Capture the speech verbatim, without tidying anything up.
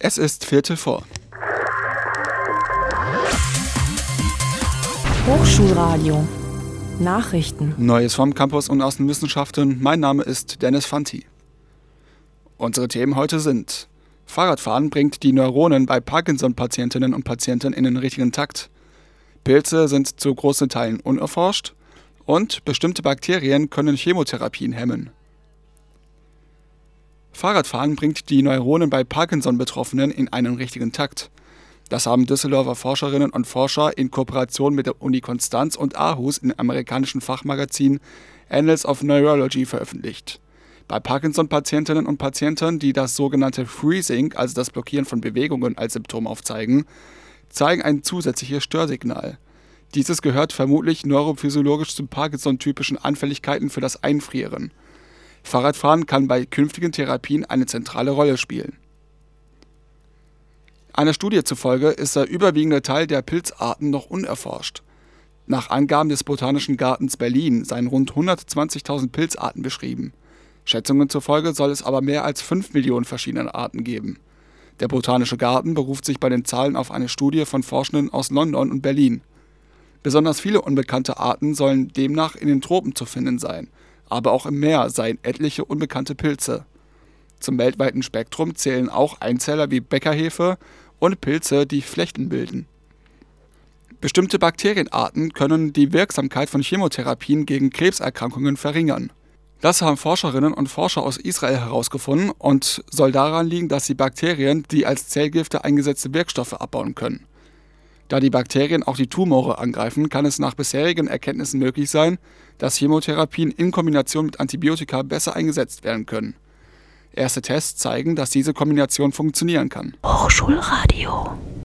Es ist Viertel vor. Hochschulradio. Nachrichten. Neues vom Campus und aus den Wissenschaften. Mein Name ist Dennis Fanti. Unsere Themen heute sind: Fahrradfahren bringt die Neuronen bei Parkinson-Patientinnen und Patienten in den richtigen Takt. Pilze sind zu großen Teilen unerforscht. Und bestimmte Bakterien können Chemotherapien hemmen. Fahrradfahren bringt die Neuronen bei Parkinson-Betroffenen in einen richtigen Takt. Das haben Düsseldorfer Forscherinnen und Forscher in Kooperation mit der Uni Konstanz und Aarhus im amerikanischen Fachmagazin Annals of Neurology veröffentlicht. Bei Parkinson-Patientinnen und Patienten, die das sogenannte Freezing, also das Blockieren von Bewegungen, als Symptom aufzeigen, zeigen ein zusätzliches Störsignal. Dieses gehört vermutlich neurophysiologisch zu Parkinson-typischen Anfälligkeiten für das Einfrieren. Fahrradfahren kann bei künftigen Therapien eine zentrale Rolle spielen. Einer Studie zufolge ist der überwiegende Teil der Pilzarten noch unerforscht. Nach Angaben des Botanischen Gartens Berlin seien rund hundertzwanzigtausend Pilzarten beschrieben. Schätzungen zufolge soll es aber mehr als fünf Millionen verschiedene Arten geben. Der Botanische Garten beruft sich bei den Zahlen auf eine Studie von Forschenden aus London und Berlin. Besonders viele unbekannte Arten sollen demnach in den Tropen zu finden sein, aber auch im Meer seien etliche unbekannte Pilze. Zum weltweiten Spektrum zählen auch Einzeller wie Bäckerhefe und Pilze, die Flechten bilden. Bestimmte Bakterienarten können die Wirksamkeit von Chemotherapien gegen Krebserkrankungen verringern. Das haben Forscherinnen und Forscher aus Israel herausgefunden und soll daran liegen, dass die Bakterien die als Zellgifte eingesetzte Wirkstoffe abbauen können. Da die Bakterien auch die Tumore angreifen, kann es nach bisherigen Erkenntnissen möglich sein, dass Chemotherapien in Kombination mit Antibiotika besser eingesetzt werden können. Erste Tests zeigen, dass diese Kombination funktionieren kann. Hochschulradio.